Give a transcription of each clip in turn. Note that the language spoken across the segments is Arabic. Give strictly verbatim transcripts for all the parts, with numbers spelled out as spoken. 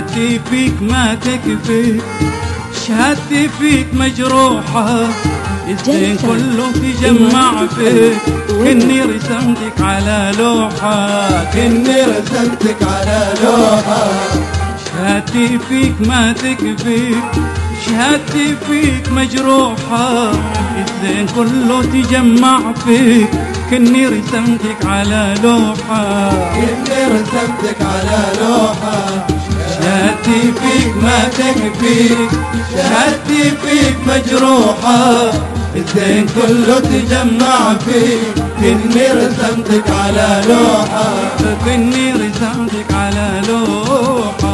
شهادتي فيك ما تكفي، شهادتي فيك مجروحة، الزين كله تجمع فيك، كني رسمتك على لوحة، كني رسمتك على لوحة. شهادتي فيك ما تكفي، شهادتي فيك مجروحة، الزين كله تجمع فيك، كني رسمتك على لوحة، كني رسمتك على لوحة. شهادتي فيك ما تكفيك، شهادتي فيك مجروحة، الزين كله تجمع فيك، كني رسمتك على لوحة. كني رسمتك على لوحة.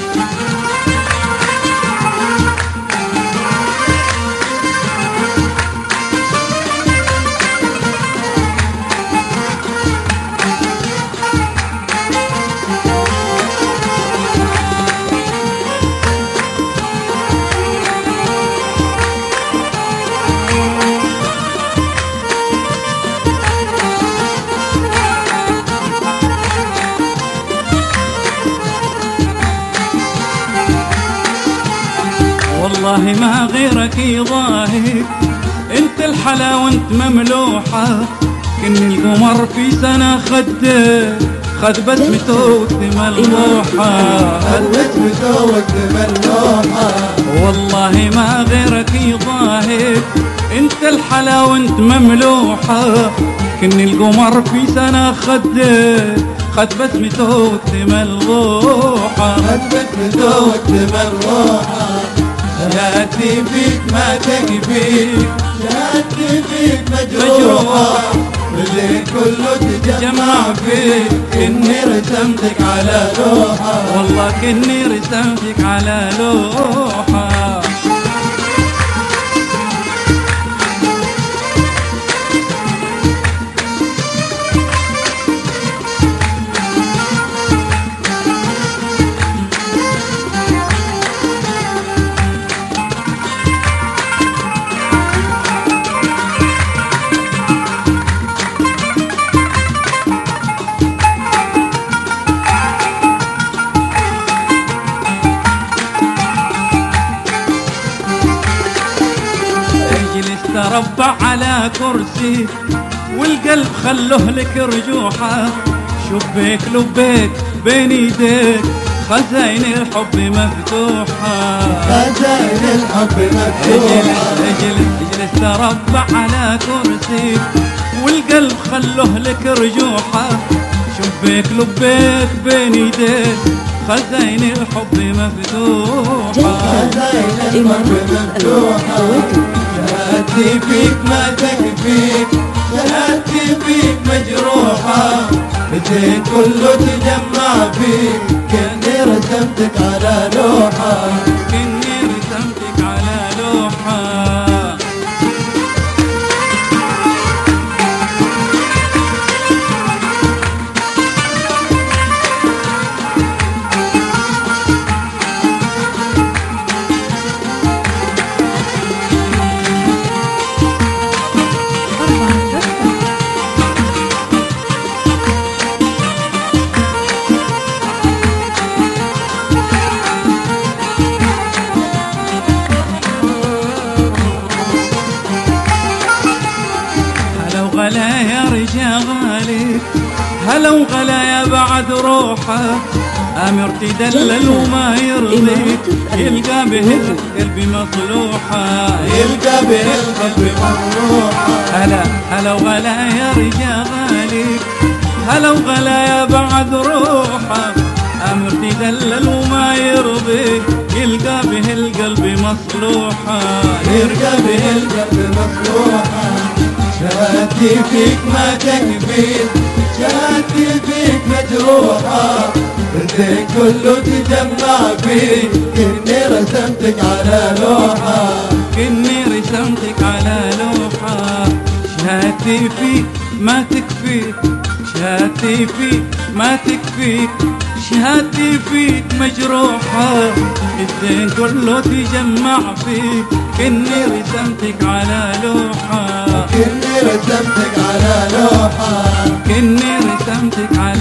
والله ما غيرك يضاهيك، انت الحلا وانت مملوحة، كن القمر في سنة خده خذ بسمته واكتم اللوحة، خذ بسمته واكتم اللوحة. والله ما غيرك يضاهيك، انت الحلا وانت مملوحة، كن القمر في سنة خده خذ بسمته واكتم اللوحة، خذ بسمته واكتم اللوحة. شهادتي فيك ما تكفيك، شهادتي فيك مجروحة، اللي كله تجمع فيك، كني رسمتك على لوحة. والله كني رسمتك على لوحة. تربع على كرسي والقلب خلوه لك رجوحة، شبيك لبيك بين ايديك خزاين الحب مفتوحة، خزاين الحب مفتوحة. اجلس اجلس تربع على كرسي والقلب خلوه لك رجوحة، شبيك لبيك بين ايديك خزاين الحب مفتوحة، خزاين الحب مفتوحة. شهادتي فيك ما تكفيك، شهادتي فيك مجروحة، الزين كله تجمع فيك، كني رسمتك على لوحة. كني رسمتك على لوحة. غلا يا رجالي، هلا وغلا يا بعد روحه، امر تدلل وما يرضي، يلقى به القلب مصلوحه، يلقى به القلب مصلوحه. هلا هلا وغلا يا رجالي، هلا وغلا يا بعد روحه، امر تدلل وما يرضي، يلقى به القلب مصلوحه، يلقى به القلب مصلوحه. شهادتي فيك ما تكفيك، شهادتي فيك مجروحة، الزين كله تجمع فيك، كني رسمتك على لوحة. كني رسمتك على لوحة. شهادتي فيك ما تكفيك، شهادتي فيك ما تكفيك، شهادتي فيك مجروحة، الزين كله تجمع فيك، كني رسمتك على لوحة، كني رسمتك على لوحة، كني رسمتك على